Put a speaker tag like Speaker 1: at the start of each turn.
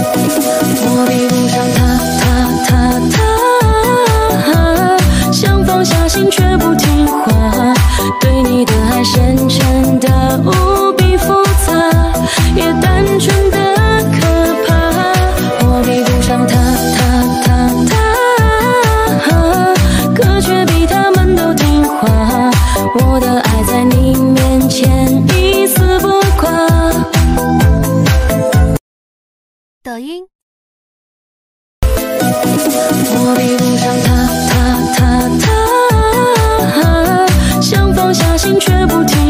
Speaker 1: 我比不上他，想放下心却不听话，对你的爱显真的无比复杂，也单纯的可怕。我比不上他，可却比他们都听话。我的爱在你面前一丝不挂。
Speaker 2: 抖音。
Speaker 1: 我比不上他，想放下心却不听